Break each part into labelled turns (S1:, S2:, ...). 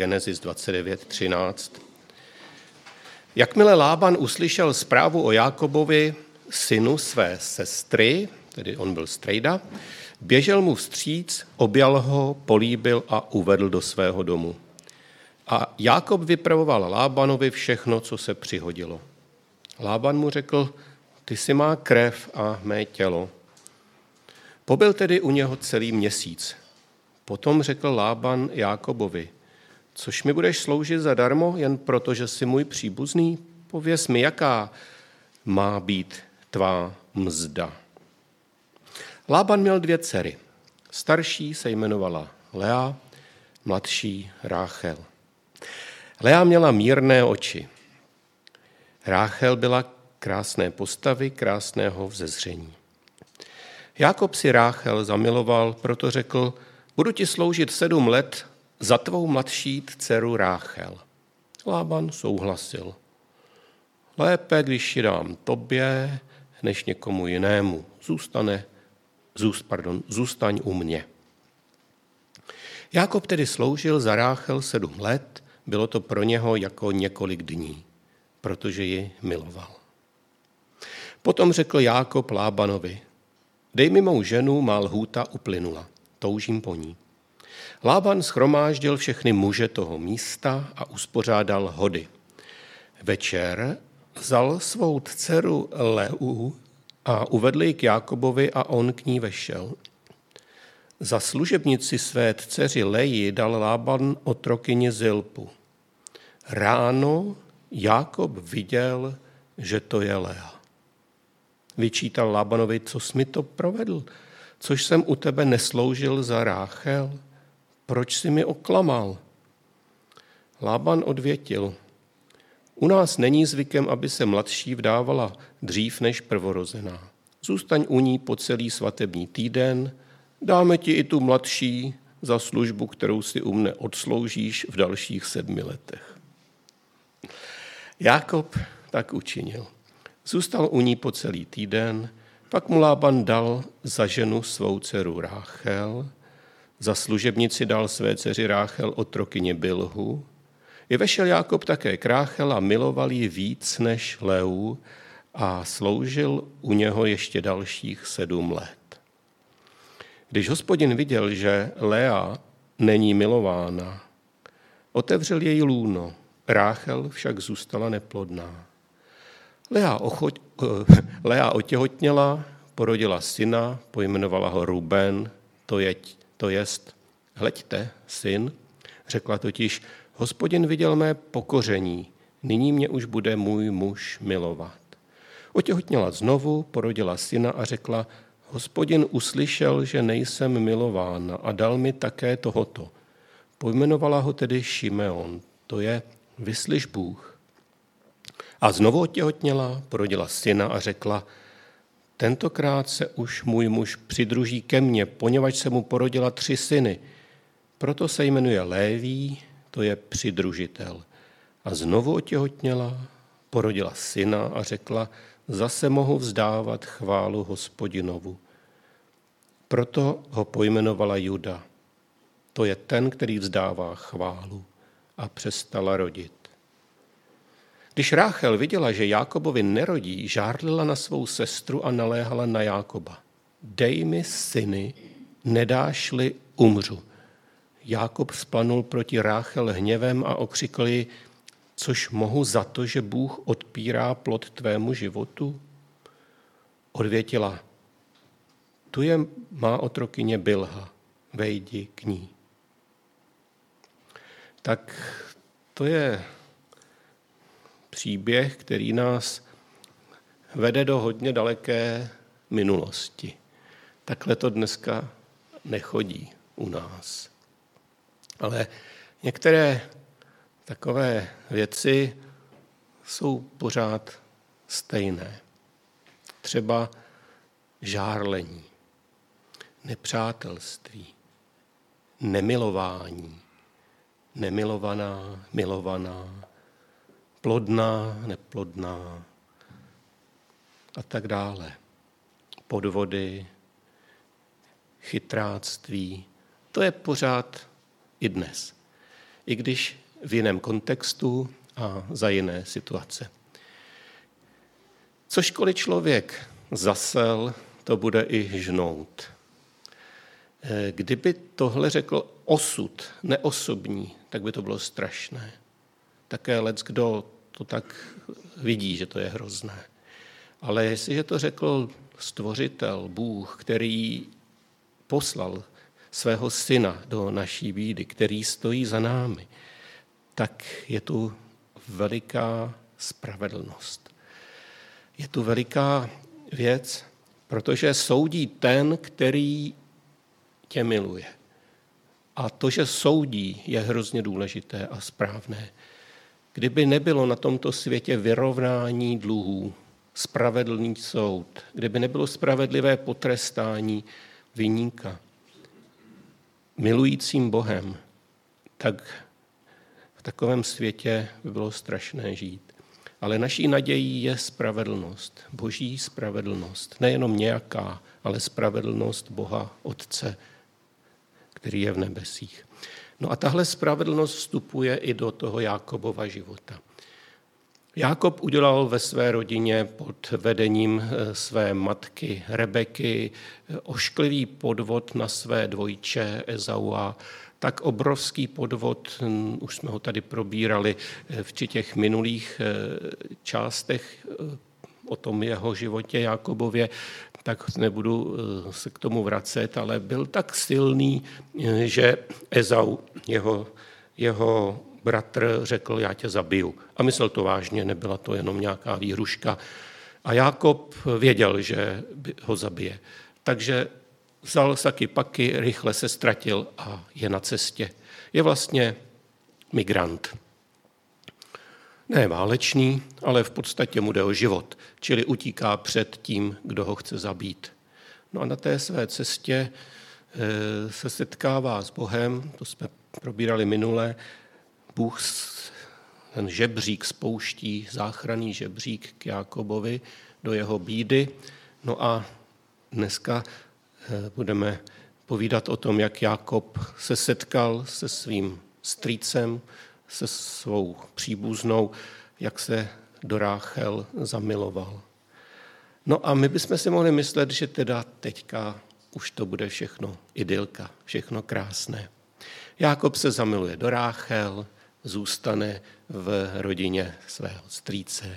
S1: Genesis 29:13. Jakmile Lában uslyšel zprávu o Jákobovi, synu své sestry, tedy on byl strejda, běžel mu vstříc, objal ho, políbil a uvedl do svého domu. A Jákob vypravoval Lábanovi všechno, co se přihodilo. Lában mu řekl, ty jsi má krev a mé tělo. Pobyl tedy u něho celý měsíc. Potom řekl Lában Jákobovi, což mi budeš sloužit zadarmo, jen proto, že jsi můj příbuzný? Pověz mi, jaká má být tvá mzda. Lában měl 2 dcery. Starší se jmenovala Lea, mladší Ráchel. Lea měla mírné oči. Ráchel byla krásné postavy, krásného vzezření. Jákob si Ráchel zamiloval, proto řekl, budu ti sloužit 7 let za tvou mladší dceru Ráchel. Lában souhlasil. Lépe, když ji dám tobě, než někomu jinému. Zůstaň u mě. Jákob tedy sloužil za Ráchel 7 let, bylo to pro něho jako několik dní, protože ji miloval. Potom řekl Jákob Lábanovi, dej mi mou ženu, má lhůta uplynula, toužím po ní. Lában shromáždil všechny muže toho místa a uspořádal hody. Večer vzal svou dceru Leu a uvedl ji k Jákobovi a on k ní vešel. Za služebnici své dceři Leji dal Lában otrokyni Zilpu. Ráno Jákob viděl, že to je Lea. Vyčítal Lábanovi, co jsi mi to provedl, což jsem u tebe nesloužil za Ráchel? Proč jsi mi oklamal? Lában odvětil, u nás není zvykem, aby se mladší vdávala dřív než prvorozená. Zůstaň u ní po celý svatební týden, dáme ti i tu mladší za službu, kterou si u mne odsloužíš v dalších 7 letech. Jákob tak učinil. Zůstal u ní po celý týden, pak mu Lában dal za ženu svou dceru Ráchel, za služebnici dal své dceři Ráchel otrokyni Bilhu. I vešel Jákob také k Ráchel a miloval ji víc než Leu a sloužil u něho ještě dalších 7 let. Když Hospodin viděl, že Lea není milována, otevřel její lůno, Ráchel však zůstala neplodná. Lea otěhotněla, porodila syna, pojmenovala ho Ruben, to jest, hleďte, syn, řekla totiž, Hospodin viděl mé pokoření, nyní mě už bude můj muž milovat. Otěhotněla znovu, porodila syna a řekla, Hospodin uslyšel, že nejsem milována a dal mi také tohoto. Pojmenovala ho tedy Šimeon, to je vyslyš Bůh. A znovu otěhotněla, porodila syna a řekla, tentokrát se už můj muž přidruží ke mně, poněvadž se mu porodila 3 syny. Proto se jmenuje Léví, to je přidružitel. A znovu otěhotněla, porodila syna a řekla, zase mohu vzdávat chválu Hospodinovu. Proto ho pojmenovala Juda. To je ten, který vzdává chválu. A přestala rodit. Když Ráchel viděla, že Jákobovi nerodí, žárlila na svou sestru a naléhala na Jákoba. Dej mi syny, nedáš-li, umřu. Jákob splanul proti Ráchel hněvem a okřikl ji, což mohu za to, že Bůh odpírá plod tvému životu? Odvětila, tu je má otrokyně Bilha, vejdi k ní. Tak to je příběh, který nás vede do hodně daleké minulosti. Takhle to dneska nechodí u nás. Ale některé takové věci jsou pořád stejné. Třeba žárlení, nepřátelství, nemilování, nemilovaná, milovaná, plodná, neplodná a tak dále. Podvody, chytráctví, to je pořád i dnes. i když v jiném kontextu a za jiné situace. Cožkoliv člověk zasel, to bude i žnout. Kdyby tohle řekl osud, neosobní, tak by to bylo strašné. Také leckdo to tak vidí, že to je hrozné. Ale jestliže to řekl stvořitel, Bůh, který poslal svého syna do naší bídy, který stojí za námi, tak je tu veliká spravedlnost. Je tu veliká věc, protože soudí ten, který tě miluje. A to, že soudí, je hrozně důležité a správné. Kdyby nebylo na tomto světě vyrovnání dluhů, spravedlný soud, kdyby nebylo spravedlivé potrestání viníka milujícím Bohem, tak v takovém světě by bylo strašné žít. Ale naší nadějí je spravedlnost, boží spravedlnost. Nejenom nějaká, ale spravedlnost Boha Otce, který je v nebesích. No a tahle spravedlnost vstupuje i do toho Jákobova života. Jákob udělal ve své rodině pod vedením své matky Rebeky ošklivý podvod na své dvojče Ezaua, tak obrovský podvod, už jsme ho tady probírali v těch minulých částech o tom jeho životě Jákobově, tak nebudu se k tomu vracet, ale byl tak silný, že Ezau, jeho bratr, řekl, já tě zabiju. A myslel to vážně, nebyla to jenom nějaká výhruška. A Jákob věděl, že ho zabije. Takže vzal saky paky, rychle se ztratil a je na cestě. Je vlastně migrant. Ne válečný, ale v podstatě mu jde o život, čili utíká před tím, kdo ho chce zabít. No a na té své cestě se setkává s Bohem, to jsme probírali minule, Bůh ten žebřík spouští, záchranný žebřík k Jákobovi do jeho bídy. No a dneska budeme povídat o tom, jak Jákob se setkal se svým strýcem, se svou příbuznou, jak se do Ráchel zamiloval. No a my bychom si mohli myslet, že teda teďka už to bude všechno idylka, všechno krásné. Jákob se zamiluje do Ráchel, zůstane v rodině svého strýce.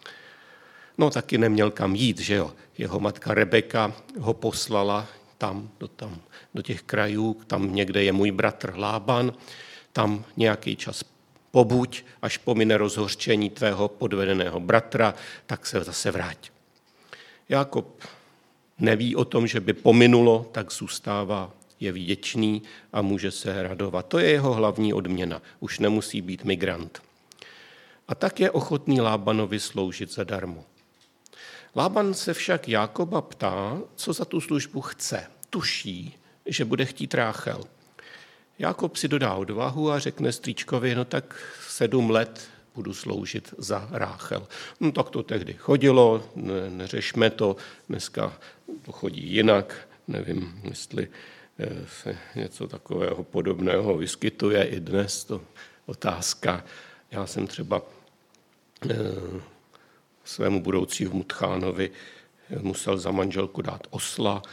S1: No taky neměl kam jít, že jo. Jeho matka Rebeka ho poslala tam do těch krajů, tam někde je můj bratr Lában, tam nějaký čas pobuď, až pomine rozhořčení tvého podvedeného bratra, tak se zase vrať. Jákob neví o tom, že by pominulo, tak zůstává, je vděčný a může se radovat. To je jeho hlavní odměna, už nemusí být migrant. A tak je ochotný Lábanovi sloužit zadarmo. Lában se však Jákoba ptá, co za tu službu chce. Tuší, že bude chtít Ráchel. Jákob si dodá odvahu a řekne strýčkovi, no tak 7 let budu sloužit za Ráchel. No tak to tehdy chodilo, neřešme to, dneska to chodí jinak, nevím, jestli se něco takového podobného vyskytuje i dnes, to otázka. Já jsem třeba svému budoucímu tchánovi musel za manželku dát osla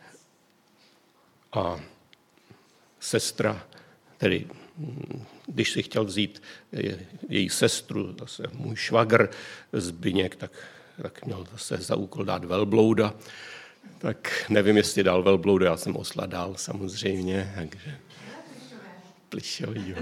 S1: a sestra, tedy když si chtěl vzít její sestru, zase můj švagr Zbyněk, tak měl zase za úkol dát velblouda. Tak nevím, jestli dal velblouda, já jsem osla dal samozřejmě, takže plišový.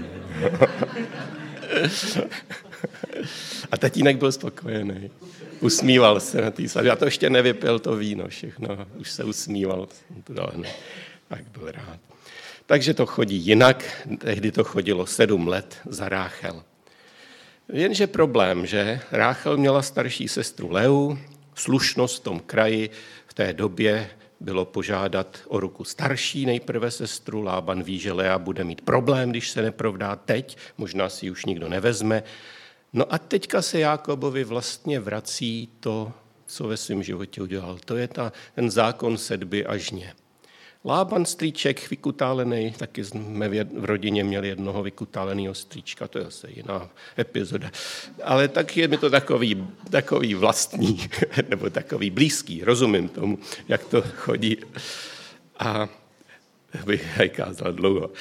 S1: A tatínek byl spokojený. Usmíval se na té svatbě. Já to ještě nevypil to víno všechno, už se usmíval. Tak byl rád. Takže to chodí jinak, tehdy to chodilo 7 let za Ráchel. Jenže problém, že Ráchel měla starší sestru Leu, slušnost v tom kraji v té době bylo požádat o ruku starší nejprve sestru. Lában ví, že Lea bude mít problém, když se neprovdá teď, možná si ji už nikdo nevezme. No a teďka se Jákobovi vlastně vrací to, co ve svém životě udělal. To je ten zákon sedby a žně. Lában strýček vykutálený, taky jsme v rodině měli jednoho vykutáleného strýčka, to je zase jiná epizoda. Ale tak je mi to takový vlastní, nebo takový blízký, rozumím tomu, jak to chodí. A bych kázal dlouho.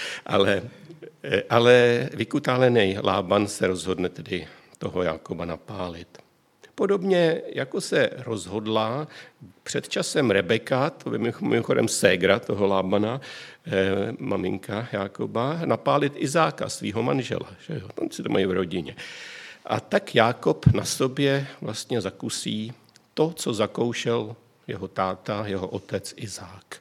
S1: Ale vykutálený Lában se rozhodne tedy toho Jákoba napálit. Podobně jako se rozhodla před časem Rebeka, to by mimochodem ségra toho Lábana, maminka Jákoba, napálit Izáka, svého manžela. Že jo? Tam si to mají v rodině. A tak Jákob na sobě vlastně zakusí to, co zakoušel jeho táta, jeho otec Izák.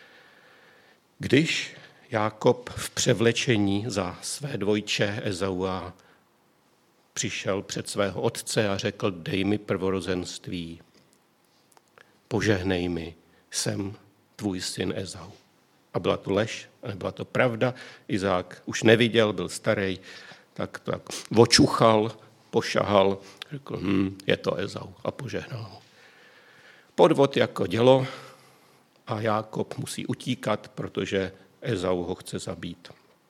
S1: Když Jákob v převlečení za své dvojče Ezaua přišel před svého otce a řekl, dej mi prvorozenství, požehnej mi, jsem tvůj syn Ezau. A byla to lež, a nebyla to pravda. Izák už neviděl, byl starý, tak očuchal, pošahal, řekl, je to Ezau a požehnal mu. Podvod jako dělo a Jákob musí utíkat, protože Ezau ho chce zabít.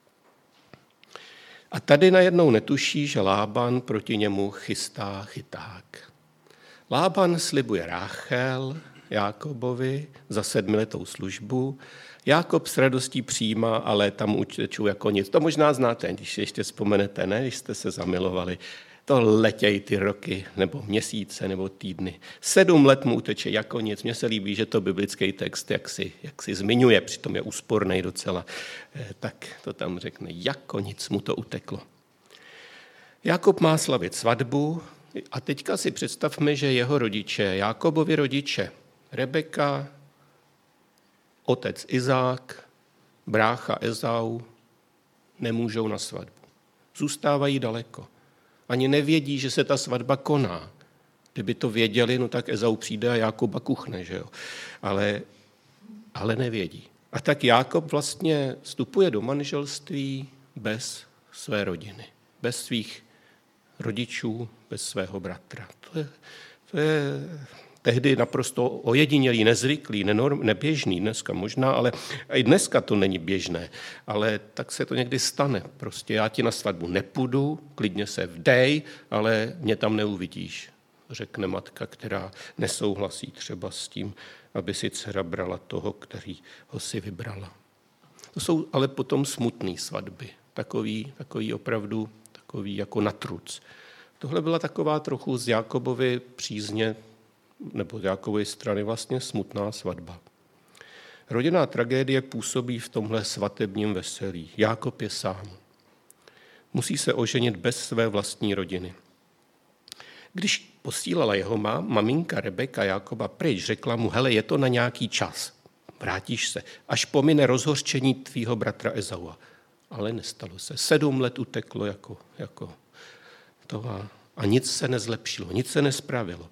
S1: A tady najednou netuší, že Lában proti němu chystá chyták. Lában slibuje Ráchel Jákobovi za 7letou službu. Jákob s radostí přijímá, ale tam utečou jako nic. To možná znáte, když ještě vzpomenete, ne? Když jste se zamilovali. To letějí ty roky, nebo měsíce, nebo týdny. 7 let mu uteče jako nic. Mně se líbí, že to biblický text, jak si zmiňuje, přitom je úsporný docela, tak to tam řekne, jako nic mu to uteklo. Jákob má slavit svatbu a teďka si představme, že jeho rodiče, Jákobovi rodiče, Rebeka, otec Izák, brácha Ezau, nemůžou na svatbu. Zůstávají daleko. Ani nevědí, že se ta svatba koná. Kdyby to věděli, no tak Ezau přijde a Jákoba kuchne, že jo. Ale nevědí. A tak Jákob vlastně vstupuje do manželství bez své rodiny, bez svých rodičů, bez svého bratra. To je tehdy naprosto ojedinělý, nezvyklý, neběžný dneska možná, ale i dneska to není běžné, ale tak se to někdy stane. Prostě já ti na svatbu nepůjdu, klidně se vdej, ale mě tam neuvidíš, řekne matka, která nesouhlasí třeba s tím, aby si dcera brala toho, který ho si vybrala. To jsou ale potom smutné svatby, takový opravdu, takový jako na truc. Tohle byla taková trochu z Jákobovy přízně, nebo z Jákobovy strany vlastně smutná svatba. Rodinná tragédie působí v tomhle svatebním veselí. Jákob je sám. Musí se oženit bez své vlastní rodiny. Když posílala jeho maminka Rebeka Jákoba pryč, řekla mu, hele, je to na nějaký čas, vrátíš se, až pomine rozhořčení tvýho bratra Ezaua. Ale nestalo se. 7 let uteklo jako to a nic se nezlepšilo, nic se nespravilo.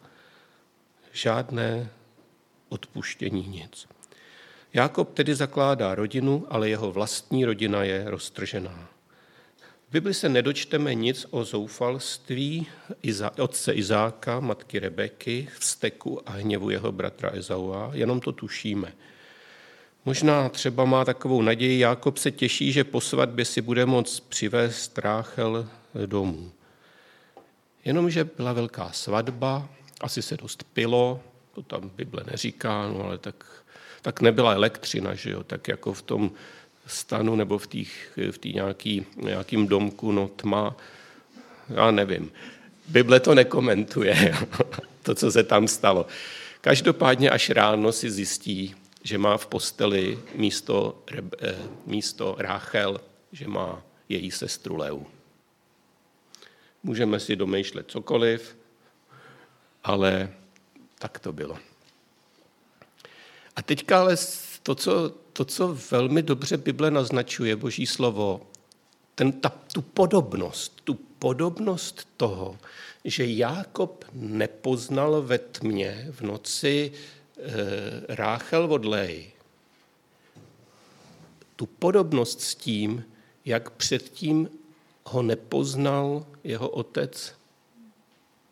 S1: Žádné odpuštění, nic. Jákob tedy zakládá rodinu, ale jeho vlastní rodina je roztržená. V Bibli se nedočteme nic o zoufalství otce Izáka, matky Rebeky, vzteku a hněvu jeho bratra Ezaua, jenom to tušíme. Možná třeba má takovou naději, Jákob se těší, že po svatbě si bude moct přivést Ráchel domů. Jenomže byla velká svatba, asi se dost pilo, to tam Bible neříká, no ale tak nebyla elektřina, že jo, tak jako v tom stanu nebo v té nějakým domku, no tma, já nevím. Bible to nekomentuje, to, co se tam stalo. Každopádně až ráno si zjistí, že má v posteli místo Ráchel, že má její sestru Leu. Můžeme si domýšlet cokoliv, ale tak to bylo. A teďka ale to, co velmi dobře Bible naznačuje, Boží slovo, tu podobnost toho, že Jákob nepoznal ve tmě v noci Ráchel od Léi. Tu podobnost s tím, jak předtím ho nepoznal jeho otec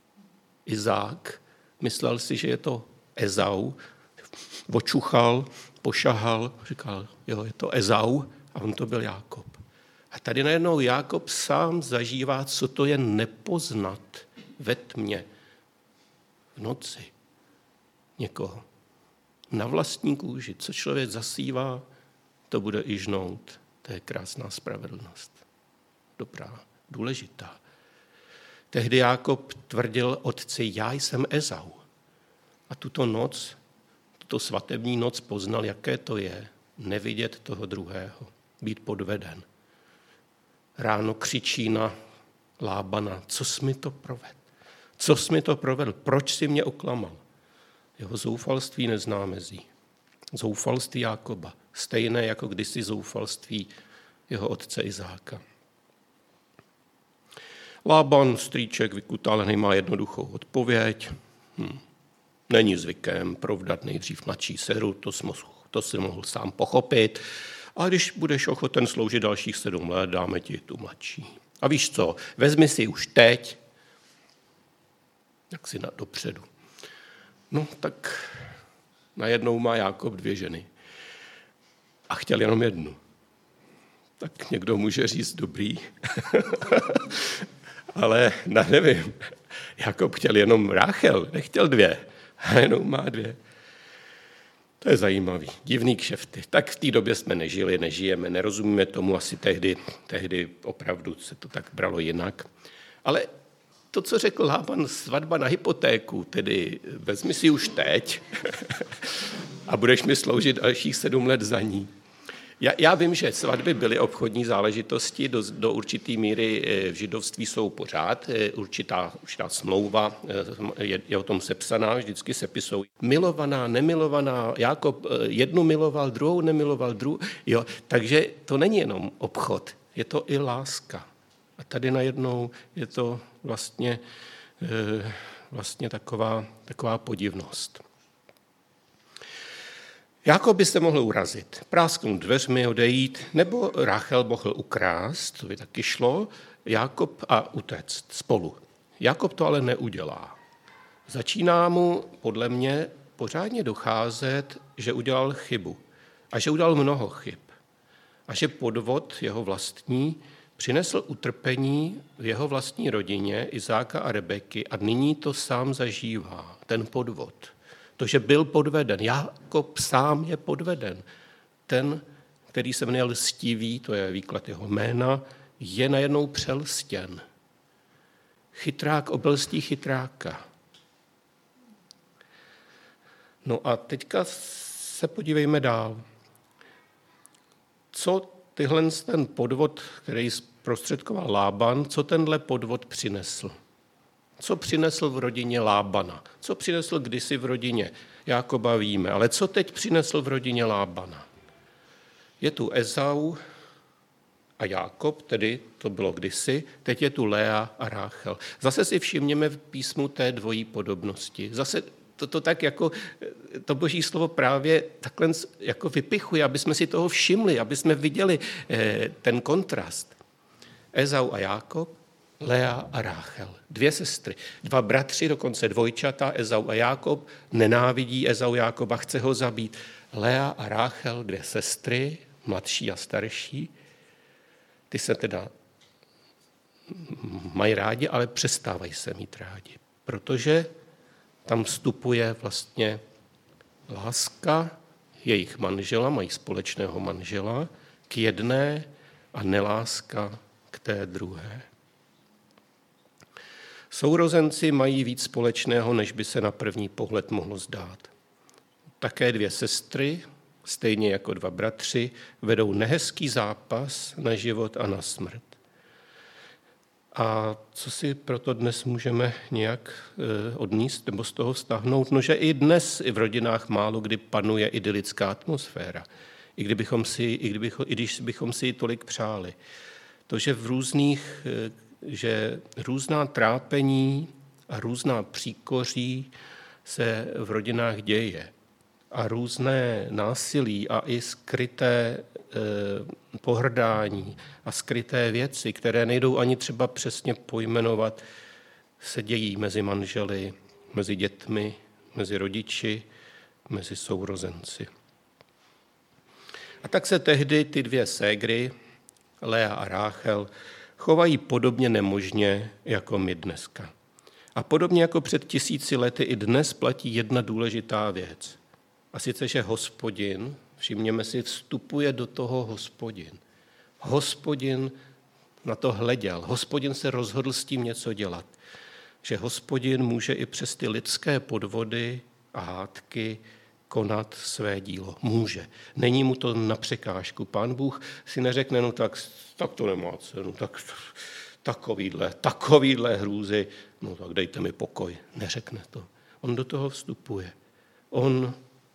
S1: Izák, myslel si, že je to Ezau, očuchal pošahal, říkal, jo, je to Ezau, a on to byl Jákob. A tady najednou Jákob sám zažívá, co to je nepoznat ve tmě, v noci někoho. Na vlastní kůži, co člověk zasívá, to bude i žnout. To je krásná spravedlnost. Dobrá, důležitá. Tehdy Jákob tvrdil otci, já jsem Ezau. A tuto noc, tuto svatební noc poznal, jaké to je nevidět toho druhého, být podveden. Ráno křičí na Lábana, co jsi mi to provedl? Co jsi mi to provedl? Proč jsi mě oklamal? Jeho zoufalství nezná mezí. Zoufalství Jákoba, stejné jako kdysi zoufalství jeho otce Izáka. Lában, strýček vykutálený, má jednoduchou odpověď. Není zvykem provdat nejdřív mladší dceru, to si mohl sám pochopit. A když budeš ochoten sloužit dalších 7 let, dáme ti tu mladší. A víš co, vezmi si už teď, jak si dopředu. No tak najednou má Jákob 2 ženy. A chtěl jenom 1. Tak někdo může říct dobrý. Ale nevím. Jákob chtěl jenom Ráchel, nechtěl 2. A jenom má 2. To je zajímavý. Divný kšefty. Tak v té době jsme nežili, nežijeme, nerozumíme tomu, asi tehdy opravdu se to tak bralo jinak. Ale to, co řekl Lában, svatba na hypotéku, tedy vezmi si už teď a budeš mi sloužit dalších 7 let za ní. Já vím, že svatby byly obchodní záležitosti, do určité míry v židovství jsou pořád, určitá smlouva je o tom sepsaná, vždycky sepisují. Milovaná, nemilovaná, Jákob jednu miloval, druhou nemiloval, jo, takže to není jenom obchod, je to i láska. A tady najednou je to vlastně taková podivnost. Jákob by se mohl urazit, prásknout dveřmi, odejít, nebo Ráchel mohl ukrást, to by taky šlo, Jákob a utéct spolu. Jákob to ale neudělá. Začíná mu, podle mě, pořádně docházet, že udělal chybu a že udělal mnoho chyb. A že podvod jeho vlastní přinesl utrpení v jeho vlastní rodině Izáka a Rebeky a nyní to sám zažívá, ten podvod. To, že byl podveden. Jákob sám je podveden. Ten, který se jmenuje lstivý, to je výklad jeho jména, je najednou přelstěn. Chytrák obelstí chytráka. No a teďka se podívejme dál. Co ten podvod, který zprostředkoval Lában, co tenhle podvod přinesl? Co přinesl v rodině Lábana? Co přinesl kdysi v rodině Jákoba víme, ale co teď přinesl v rodině Lábana? Je tu Ezau a Jákob, tedy to bylo kdysi, teď je tu Lea a Ráchel. Zase si všimněme v písmu té dvojí podobnosti. Zase to tak jako, to boží slovo právě takhle jako vypichuje, aby jsme si toho všimli, aby jsme viděli ten kontrast. Ezau a Jákob, Lea a Ráchel. 2 sestry. 2 bratři, dokonce dvojčata, Ezau a Jákob, nenávidí Ezau Jákoba, chce ho zabít. Lea a Ráchel, 2 sestry, mladší a starší, ty se teda mají rádi, ale přestávají se mít rádi, protože tam vstupuje vlastně láska jejich manžela, mají společného manžela, k jedné a neláska k té druhé. Sourozenci mají víc společného, než by se na první pohled mohlo zdát. Také 2 sestry, stejně jako 2 bratři, vedou nehezký zápas na život a na smrt. A co si proto dnes můžeme nějak odníst nebo z toho vztahnout? No, že i dnes i v rodinách málo kdy panuje idylická atmosféra, i když bychom si ji tolik přáli. To, že různá trápení a různá příkoří se v rodinách děje a různé násilí a i skryté pohrdání a skryté věci, které nejdou ani třeba přesně pojmenovat, se dějí mezi manželi, mezi dětmi, mezi rodiči, mezi sourozenci. A tak se tehdy ty dvě ségry, Lea a Ráchel, chovají podobně nemožně jako my dneska. A podobně jako před 1000 lety i dnes platí jedna důležitá věc. A sice, že Hospodin, všimněme si, vstupuje do toho Hospodin. Hospodin na to hleděl. Hospodin se rozhodl s tím něco dělat. Že Hospodin může i přes ty lidské podvody a hádky konat své dílo. Může. Není mu to na překážku. Pán Bůh si neřekne, no tak to nemá cenu, takovýhle hrůzy, no tak dejte mi pokoj. Neřekne to. On do toho vstupuje. On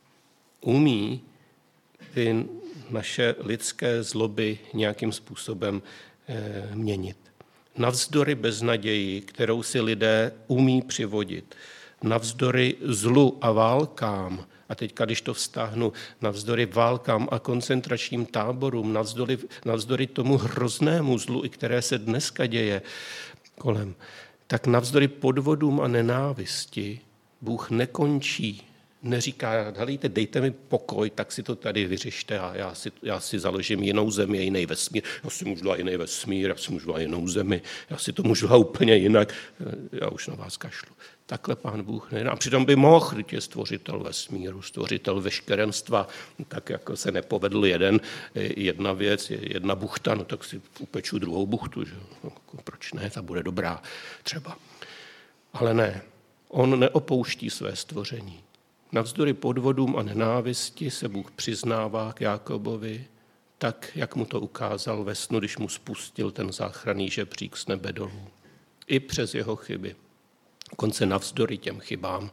S1: umí ty naše lidské zloby nějakým způsobem měnit. Navzdory beznaději, kterou si lidé umí přivodit, navzdory zlu a válkám, a teďka, když to vztáhnu, navzdory válkám a koncentračním táborům, navzdory tomu hroznému zlu, i které se dneska děje kolem, tak navzdory podvodům a nenávisti Bůh nekončí, neříká, helejte, dejte mi pokoj, tak si to tady vyřešte a já si založím jinou zemi, jiný vesmír, já si můžu dát jiný vesmír, já si můžu dát jinou zemi, já si to můžu dát úplně jinak, já už na vás kašlu. Takhle Pán Bůh ne. A přitom by mohl, když je stvořitel vesmíru, stvořitel veškerenstva, tak jako se nepovedl jedna věc, jedna buchta, no tak si upeču druhou buchtu, že? No, proč ne, ta bude dobrá třeba. Ale ne, on neopouští své stvoření. Navzdory podvodům a nenávisti se Bůh přiznává k Jákobovi, tak, jak mu to ukázal ve snu, když mu spustil ten záchranný žebřík z nebe dolů. I přes jeho chyby. Dokonce navzdory těm chybám.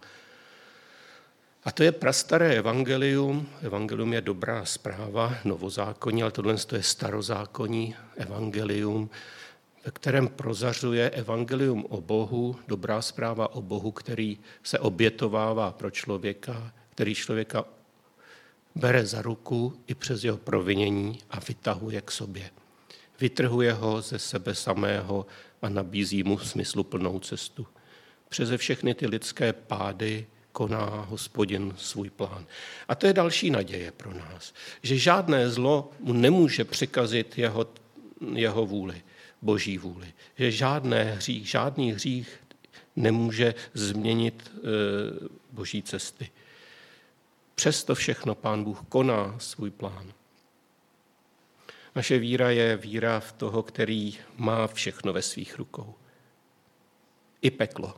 S1: A to je prastaré evangelium. Evangelium je dobrá zpráva, novozákonní, ale tohle je starozákonní evangelium, ve kterém prozařuje evangelium o Bohu, dobrá zpráva o Bohu, který se obětovává pro člověka, který člověka bere za ruku i přes jeho provinění a vytahuje k sobě. Vytrhuje ho ze sebe samého a nabízí mu smysluplnou cestu. Přeze všechny ty lidské pády koná Hospodin svůj plán. A to je další naděje pro nás, že žádné zlo mu nemůže překazit jeho vůli, Boží vůli. Že žádný hřích nemůže změnit Boží cesty. Přesto všechno Pán Bůh koná svůj plán. Naše víra je víra v toho, který má všechno ve svých rukou. I peklo.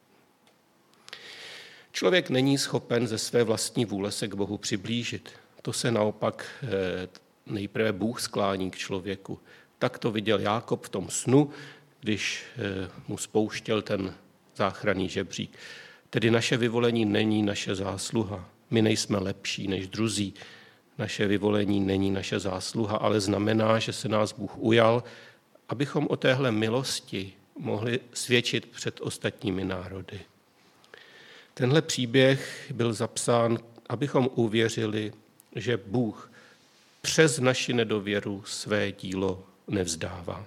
S1: Člověk není schopen ze své vlastní vůle se k Bohu přiblížit. To se naopak nejprve Bůh sklání k člověku. Tak to viděl Jákob v tom snu, když mu spouštěl ten záchranný žebřík. Tedy naše vyvolení není naše zásluha. My nejsme lepší než druzí. Naše vyvolení není naše zásluha, ale znamená, že se nás Bůh ujal, abychom o téhle milosti mohli svědčit před ostatními národy. Tenhle příběh byl zapsán, abychom uvěřili, že Bůh přes naši nedověru své dílo nevzdává.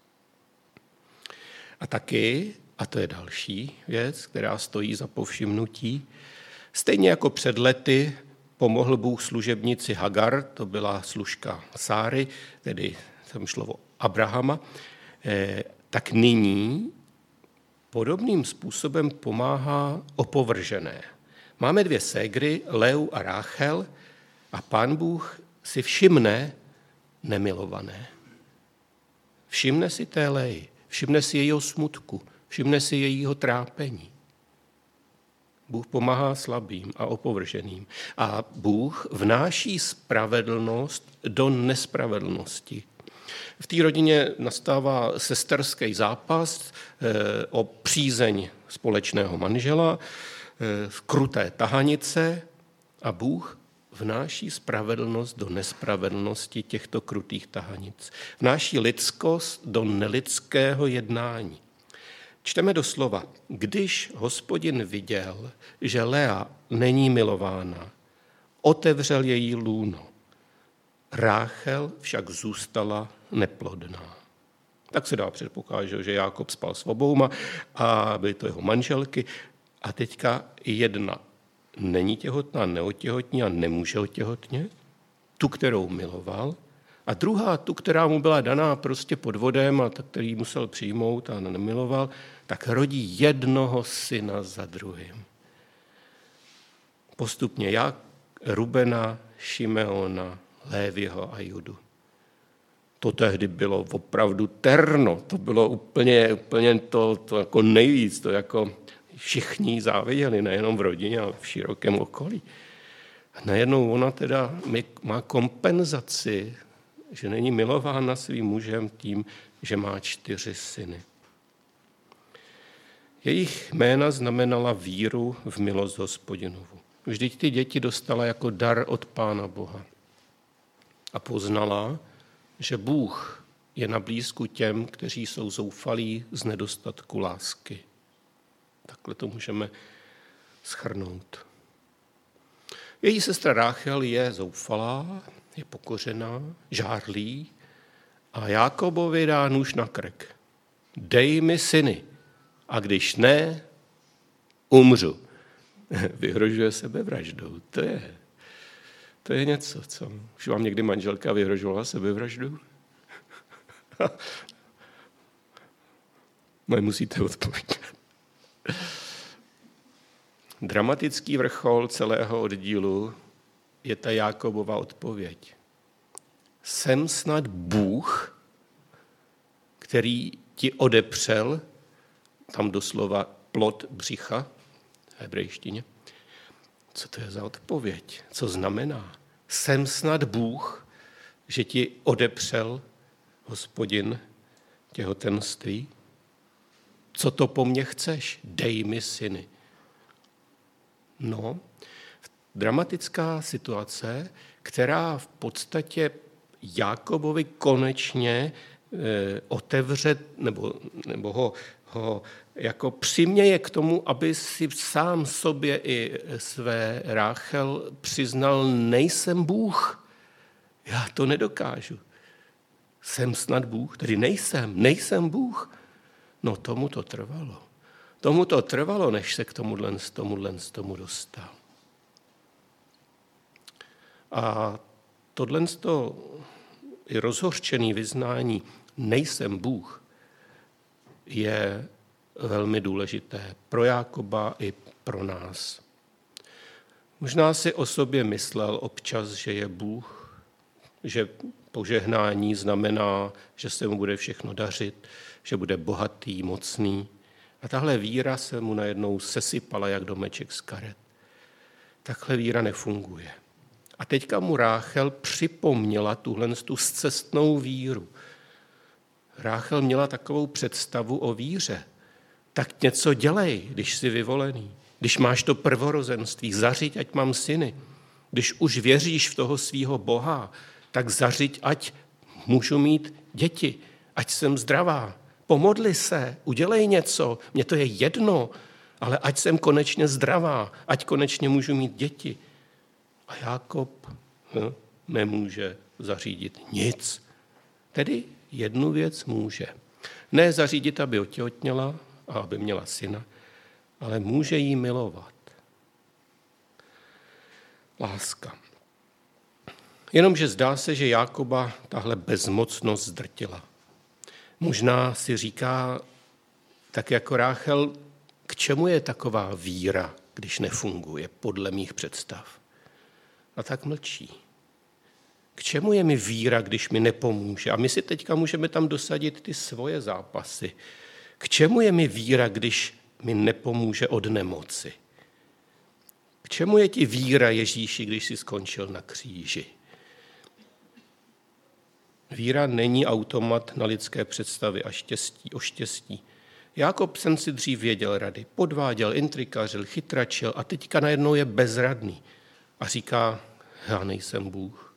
S1: A taky, a to je další věc, která stojí za povšimnutí, stejně jako před lety pomohl Bůh služebnici Hagar, to byla služka Sáry, tedy tam šlo o Abrahama, tak nyní podobným způsobem pomáhá opovržené. Máme dvě ségry, Leu a Ráchel, a Pán Bůh si všimne nemilované. Všimne si té Leji, všimne si jejího smutku, všimne si jejího trápení. Bůh pomáhá slabým a opovrženým. A Bůh vnáší spravedlnost do nespravedlnosti. V té rodině nastává sesterský zápas o přízeň společného manžela, kruté tahanice a Bůh vnáší spravedlnost do nespravedlnosti těchto krutých tahanic. Vnáší lidskost do nelidského jednání. Čteme doslova, když Hospodin viděl, že Lea není milována, otevřel její lůno. Ráchel však zůstala neplodná. Tak se dá předpokládat, že Jákob spal s obouma a byly to jeho manželky. A teďka jedna není těhotná, neotěhotní a nemůže otěhotnět. tu, kterou miloval, a druhá, tu, která mu byla daná prostě podvodem a který musel přijmout a nemiloval, tak rodí jednoho syna za druhým. Postupně Rubena, Šimeona, Léviho a Judu. To tehdy bylo opravdu terno, to bylo úplně to jako nejvíc, to jako všichni záviděli, nejenom v rodině, ale v širokém okolí. A najednou ona teda má kompenzaci, že není milována svým mužem tím, že má 4 syny. Jejich jména znamenala víru v milost Hospodinovu. Vždyť ty děti dostala jako dar od Pána Boha. A poznala, že Bůh je na blízku těm, kteří jsou zoufalí z nedostatku lásky. Takhle to můžeme shrnout. Její sestra Ráchel je zoufalá, je pokořená, žárlí a Jákobovi dá nůž na krk. Dej mi syny, a když ne, umřu. Vyhrožuje sebevraždou. To je něco, co? Už vám někdy manželka vyhrožovala sebevraždu? Nemusíte odpovědět. Dramatický vrchol celého oddílu je ta Jákobova odpověď. Jsem snad Bůh, který ti odepřel, tam doslova plod břicha, v hebrejštině. Co to je za odpověď? Co znamená? Jsem snad Bůh, že ti odepřel Hospodin těhotenství? Co to po mně chceš? Dej mi syny. No, dramatická situace, která v podstatě Jákobovi konečně otevře, nebo ho jako přiměje k tomu, aby si sám sobě i své Ráchel přiznal, nejsem Bůh. Já to nedokážu. Jsem snad Bůh? Tedy nejsem Bůh. No tomu to trvalo. Tomu to trvalo, než se k tomu dostal. A tohle i rozhořčený vyznání nejsem Bůh je velmi důležité pro Jákoba i pro nás. Možná si o sobě myslel občas, že je Bůh, že požehnání znamená, že se mu bude všechno dařit, že bude bohatý, mocný. A tahle víra se mu najednou sesypala jak domeček z karet. Takhle víra nefunguje. A teďka mu Ráchel připomněla tu scestnou víru. Ráchel měla takovou představu o víře. Tak něco dělej, když jsi vyvolený. Když máš to prvorozenství, zařiď, ať mám syny. Když už věříš v toho svýho Boha, tak zařiď, ať můžu mít děti, ať jsem zdravá. Pomodli se, udělej něco, mně to je jedno, ale ať jsem konečně zdravá, ať konečně můžu mít děti. A Jákob nemůže zařídit nic. Tedy jednu věc může. Ne zařídit, aby otěhotněla a aby měla syna, ale může jí milovat. Láska. Jenomže zdá se, že Jákoba tahle bezmocnost zdrtila. Možná si říká, tak jako Ráchel, k čemu je taková víra, když nefunguje podle mých představ? A tak mlčí. K čemu je mi víra, když mi nepomůže? A my si teďka můžeme tam dosadit ty svoje zápasy. K čemu je mi víra, když mi nepomůže od nemoci? K čemu je ti víra, Ježíši, když jsi skončil na kříži? Víra není automat na lidské představy o štěstí. Jákob jsem si dřív věděl rady. Podváděl, intrikařil, chytračil a teďka najednou je bezradný. A říká, já nejsem Bůh.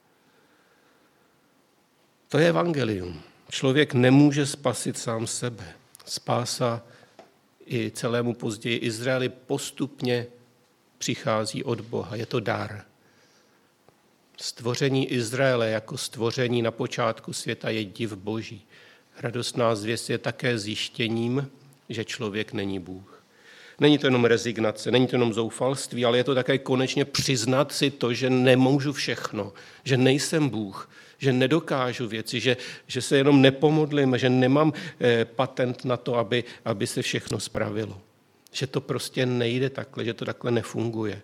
S1: To je evangelium. Člověk nemůže spasit sám sebe. Spása i celému později Izraeli postupně přichází od Boha. Je to dar. Stvoření Izraele jako stvoření na počátku světa je div Boží. Radostná zvěst je také zjištěním, že člověk není Bůh. Není to jenom rezignace, není to jenom zoufalství, ale je to také konečně přiznat si to, že nemůžu všechno, že nejsem Bůh, že nedokážu věci, že se jenom nepomodlím, že nemám patent na to, aby se všechno spravilo. Že to prostě nejde takhle, že to takhle nefunguje.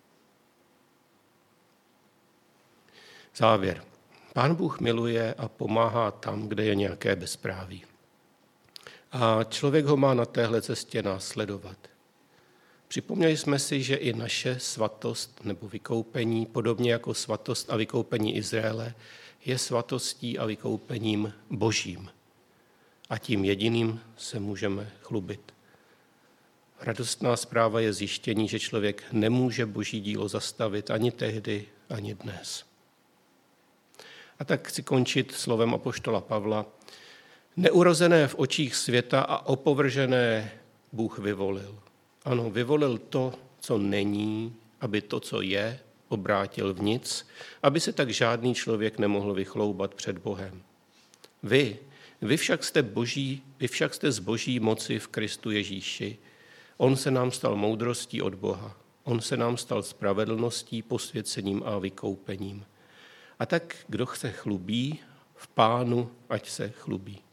S1: Závěr. Pán Bůh miluje a pomáhá tam, kde je nějaké bezpráví. A člověk ho má na téhle cestě následovat. Připomněli jsme si, že i naše svatost nebo vykoupení, podobně jako svatost a vykoupení Izraele, je svatostí a vykoupením Božím. A tím jediným se můžeme chlubit. Radostná zpráva je zjištění, že člověk nemůže Boží dílo zastavit ani tehdy, ani dnes. A tak chci končit slovem apoštola Pavla. Neurozené v očích světa a opovržené Bůh vyvolil. Ano, vyvolil to, co není, aby to, co je, obrátil v nic, aby se tak žádný člověk nemohl vychloubat před Bohem. Vy však jste z Boží moci v Kristu Ježíši. On se nám stal moudrostí od Boha. On se nám stal spravedlností, posvěcením a vykoupením. A tak, kdo se chlubí, v Pánu ať se chlubí.